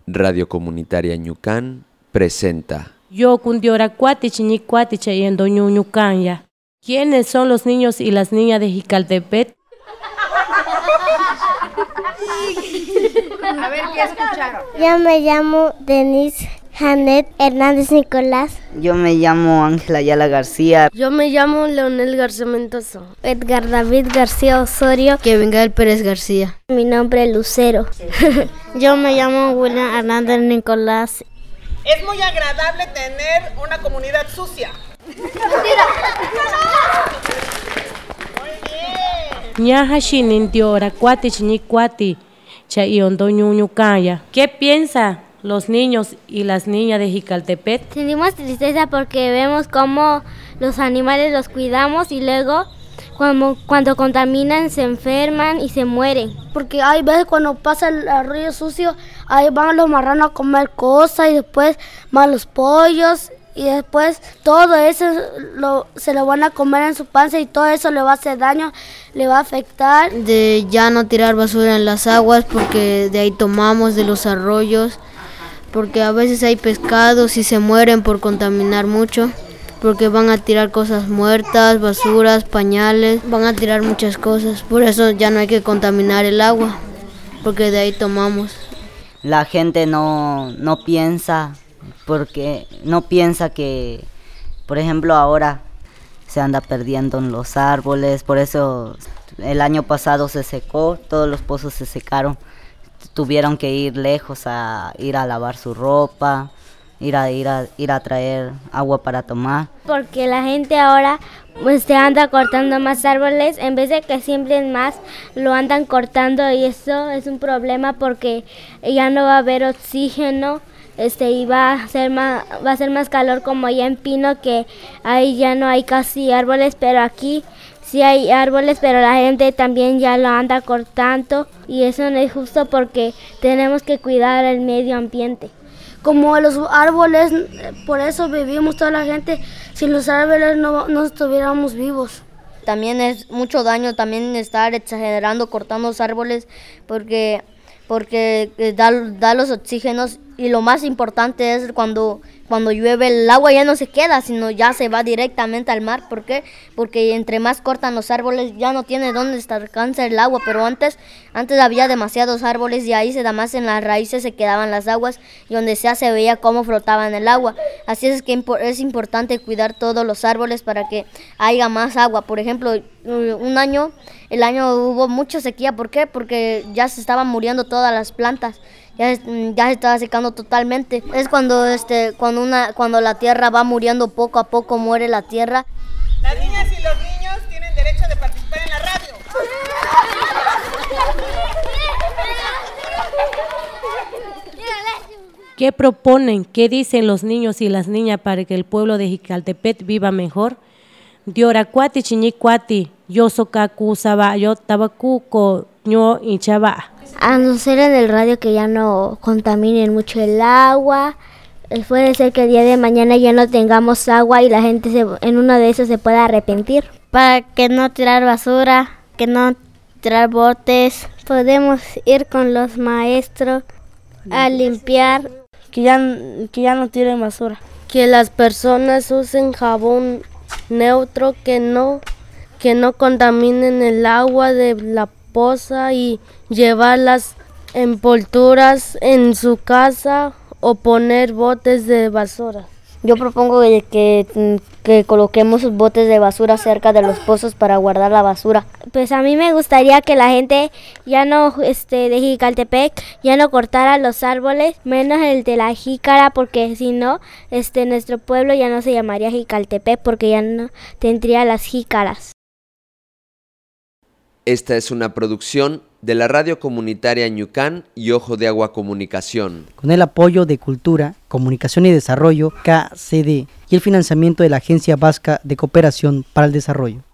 Radio Comunitaria Ñucán presenta Yo Kundiora Cuati Chinicuati Chayendo Ñuñucanya. ¿Quiénes son los niños y las niñas de Jicaltepec? A ver, ¿qué escucharon? Yo me llamo Denise Janet Hernández Nicolás. Yo me llamo Ángela Ayala García. Yo me llamo Leonel García Mendoza. Edgar David García Osorio. Kevin Gael Pérez García. Mi nombre es Lucero. Yo me llamo William Hernández Nicolás. Es muy agradable tener una comunidad sucia. Ñaja Shinindiora Cuati Chinicuati Chayondo Ñuñucanya. ¿Qué piensan los niños y las niñas de Jicaltepec? Sentimos tristeza porque vemos cómo los animales los cuidamos y luego cuando contaminan se enferman y se mueren. Porque hay veces cuando pasa el arroyo sucio, ahí van los marranos a comer cosas y después van los pollos y después todo eso se lo van a comer en su panza y todo eso le va a hacer daño, le va a afectar. De ya no tirar basura en las aguas porque de ahí tomamos de los arroyos, porque a veces hay pescados y se mueren por contaminar mucho. Porque van a tirar cosas muertas, basuras, pañales, van a tirar muchas cosas. Por eso ya no hay que contaminar el agua, porque de ahí tomamos. La gente no piensa, porque no piensa que, por ejemplo, ahora se anda perdiendo en los árboles. Por eso el año pasado se secó, todos los pozos se secaron. Tuvieron que ir lejos a ir a lavar su ropa. Ir a traer agua para tomar. Porque la gente ahora anda cortando más árboles en vez de que siembren más, lo andan cortando y eso es un problema porque ya no va a haber oxígeno y va a ser más calor como allá en Pino, que ahí ya no hay casi árboles, pero aquí sí hay árboles, pero la gente también ya lo anda cortando y eso no es justo porque tenemos que cuidar el medio ambiente. Como los árboles, por eso vivimos toda la gente. Sin los árboles no estuviéramos vivos. También es mucho daño también estar exagerando cortando los árboles porque da los oxígenos y lo más importante es cuando llueve el agua ya no se queda, sino ya se va directamente al mar. ¿Por qué? Porque entre más cortan los árboles ya no tiene dónde alcanzar el agua, pero antes había demasiados árboles y ahí nada más en las raíces se quedaban las aguas y donde sea se veía cómo flotaban el agua. Así es que es importante cuidar todos los árboles para que haya más agua. Por ejemplo, el año hubo mucha sequía. ¿Por qué? Porque ya se estaban muriendo todas las plantas. Ya se estaba secando totalmente. Es cuando la tierra va muriendo poco a poco, muere la tierra. Las niñas y los niños tienen derecho de participar en la radio. ¿Qué proponen? ¿Qué dicen los niños y las niñas para que el pueblo de Jicaltepec viva mejor? Diora Cuati Chinicuati, yo socacu saba, yo tabacuco, ño y chaba. Anunciar en el radio que ya no contaminen mucho el agua. Puede ser que el día de mañana ya no tengamos agua y la gente en uno de esos se pueda arrepentir. Para que no tirar basura, que no tirar botes. Podemos ir con los maestros a limpiar. Que ya no tiren basura. Que las personas usen jabón neutro, que no contaminen el agua de la poza y llevar las envolturas en su casa o poner botes de basura. Yo propongo que coloquemos botes de basura cerca de los pozos para guardar la basura. Pues a mí me gustaría que la gente ya no de Jicaltepec ya no cortara los árboles, menos el de la jícara, porque si no nuestro pueblo ya no se llamaría Jicaltepec porque ya no tendría las jícaras. Esta es una producción de la Radio Comunitaria Ñucán y Ojo de Agua Comunicación. Con el apoyo de Cultura, Comunicación y Desarrollo, KCD, y el financiamiento de la Agencia Vasca de Cooperación para el Desarrollo.